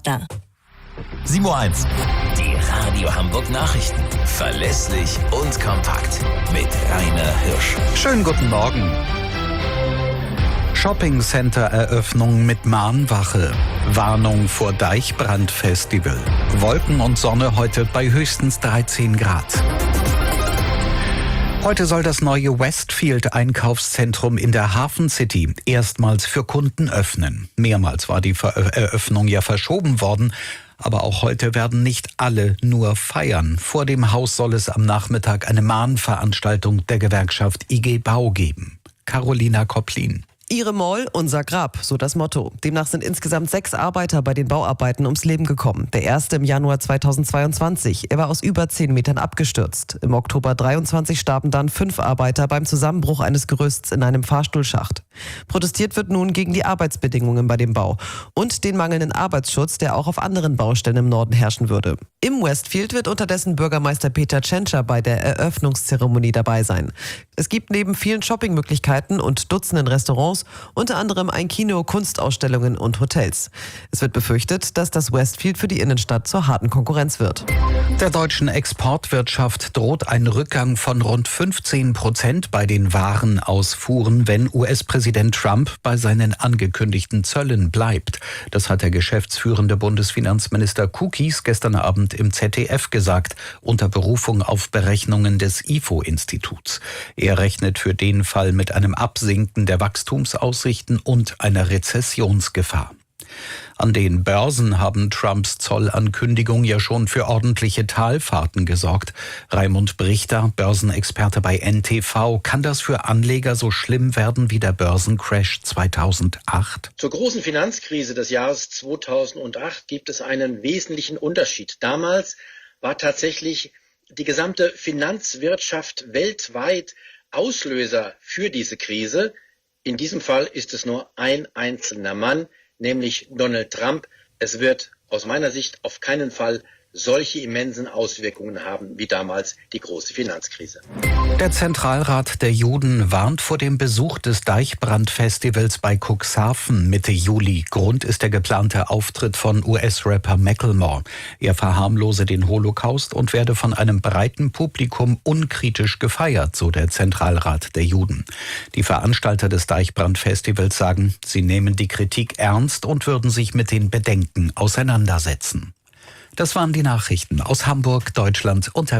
Partner. 7:01 Die Radio Hamburg Nachrichten. Verlässlich und kompakt. Mit Rainer Hirsch. Schönen guten Morgen. Shopping-Center-Eröffnung mit Mahnwache. Warnung vor Deichbrandfestival. Wolken und Sonne heute bei höchstens 13 Grad. Heute soll das neue Westfield-Einkaufszentrum in der Hafen City erstmals für Kunden öffnen. Mehrmals war die Eröffnung ja verschoben worden. Aber auch heute werden nicht alle nur feiern. Vor dem Haus soll es am Nachmittag eine Mahnveranstaltung der Gewerkschaft IG Bau geben. Carolina Kopplin. Ihre Mall, unser Grab, so das Motto. Demnach sind insgesamt 6 Arbeiter bei den Bauarbeiten ums Leben gekommen. Der erste im Januar 2022. Er war aus über 10 Metern abgestürzt. Im Oktober 23 starben dann 5 Arbeiter beim Zusammenbruch eines Gerüsts in einem Fahrstuhlschacht. Protestiert wird nun gegen die Arbeitsbedingungen bei dem Bau und den mangelnden Arbeitsschutz, der auch auf anderen Baustellen im Norden herrschen würde. Im Westfield wird unterdessen Bürgermeister Peter Tschentscher bei der Eröffnungszeremonie dabei sein. Es gibt neben vielen Shoppingmöglichkeiten und Dutzenden Restaurants unter anderem ein Kino, Kunstausstellungen und Hotels. Es wird befürchtet, dass das Westfield für die Innenstadt zur harten Konkurrenz wird. Der deutschen Exportwirtschaft droht ein Rückgang von rund 15% bei den Warenausfuhren, wenn US-Präsident Trump bei seinen angekündigten Zöllen bleibt. Das hat der geschäftsführende Bundesfinanzminister Kukis gestern Abend im ZDF gesagt, unter Berufung auf Berechnungen des IFO-Instituts. Er rechnet für den Fall mit einem Absinken der Wachstumsaussichten und einer Rezessionsgefahr. An den Börsen haben Trumps Zollankündigung ja schon für ordentliche Talfahrten gesorgt. Raimund Brichter, Börsenexperte bei NTV, kann das für Anleger so schlimm werden wie der Börsencrash 2008? Zur großen Finanzkrise des Jahres 2008 gibt es einen wesentlichen Unterschied. Damals war tatsächlich die gesamte Finanzwirtschaft weltweit Auslöser für diese Krise. In diesem Fall ist es nur ein einzelner Mann, nämlich Donald Trump. Es wird aus meiner Sicht auf keinen Fall solche immensen Auswirkungen haben wie damals die große Finanzkrise. Der Zentralrat der Juden warnt vor dem Besuch des Deichbrandfestivals bei Cuxhaven Mitte Juli. Grund ist der geplante Auftritt von US-Rapper Macklemore. Er verharmlose den Holocaust und werde von einem breiten Publikum unkritisch gefeiert, so der Zentralrat der Juden. Die Veranstalter des Deichbrandfestivals sagen, sie nehmen die Kritik ernst und würden sich mit den Bedenken auseinandersetzen. Das waren die Nachrichten aus Hamburg, Deutschland und